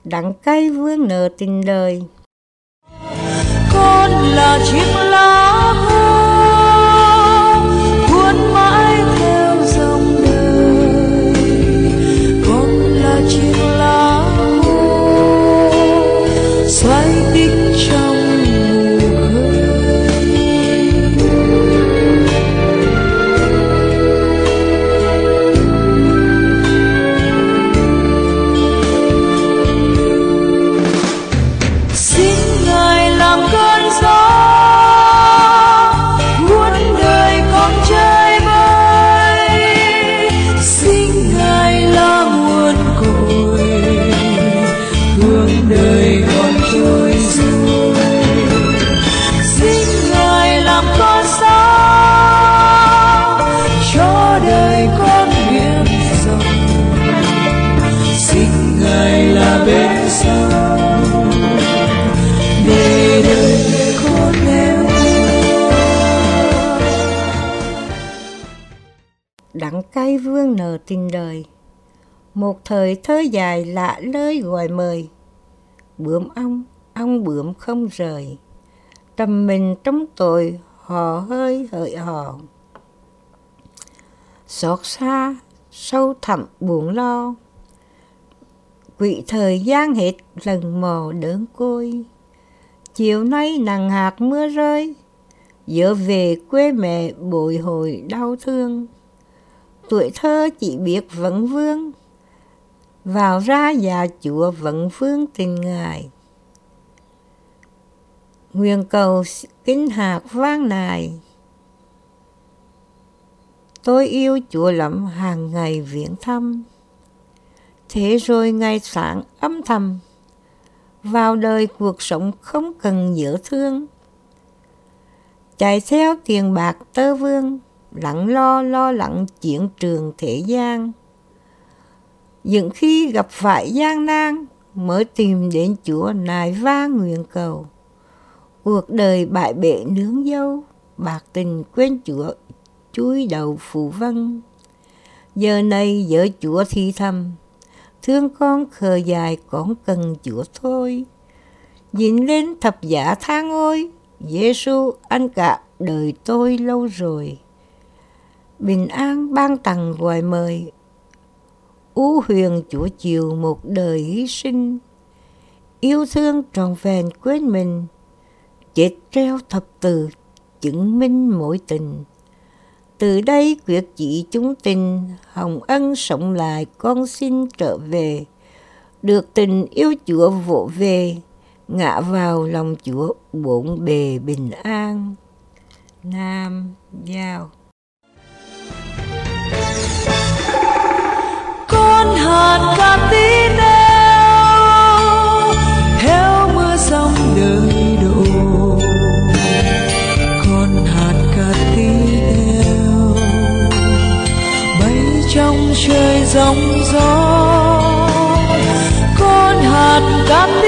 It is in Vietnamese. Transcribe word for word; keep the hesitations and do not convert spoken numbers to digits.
đắng cay vương nợ tình đời. Con là chiếc lá khô cuốn mãi theo dòng đời, con là chiếc lá khô xoay tích trong mù khơi. Xin Ngài làm cơn gió muôn đời con chơi vơi, xin Ngài là nguồn cội hướng đời con trôi xuôi, xin Ngài làm con sao cho đời con biết rộng, xin Ngài là bên sau để đời con theo. Đắng cay vương nợ tình đời, một thời thơ dài lạ lơi gọi mời. Bướm ong, ong bướm không rời, trầm mình trong tội hò hơi hỡi hò. Xót xa, sâu thẳm buồn lo, quỵ thời gian hết lần mò đớn côi. Chiều nay nặng hạt mưa rơi, nhớ về quê mẹ bồi hồi đau thương. Tuổi thơ chỉ biết vấn vương, vào ra nhà Chúa vấn vương tình Ngài. Nguyện cầu kinh hạt vang nài, tôi yêu Chúa lắm hàng ngày viếng thăm. Thế rồi ngày sáng âm thầm, vào đời cuộc sống không cần nhớ thương. Chạy theo tiền bạc tơ vương, lặng lo lo lặng chiến trường thế gian. Những khi gặp phải gian nan, mới tìm đến Chúa nài vang nguyện cầu. Cuộc đời bại bể nướng dâu, bạc tình quên Chúa chúi đầu phủ vân. Giờ này vợ Chúa thì thầm, thương con khờ dài con cần Chúa thôi. Nhìn lên thập giá than ôi, Giê-xu anh cả đời tôi lâu rồi. Bình an ban tặng gọi mời, u huyền Chúa chiều một đời hy sinh. Yêu thương trọn vẹn quên mình, chết treo thập tự chứng minh mối tình. Từ đây quyết chỉ chúng tình, hồng ân sống lại con xin trở về. Được tình yêu Chúa vỗ về, ngã vào lòng Chúa bốn bề bình an. Nam Giao. Con hạt cát tí nêu theo mưa giông đời đổ, con hạt cát tí nêu bay trong trời giông gió, con hạt cát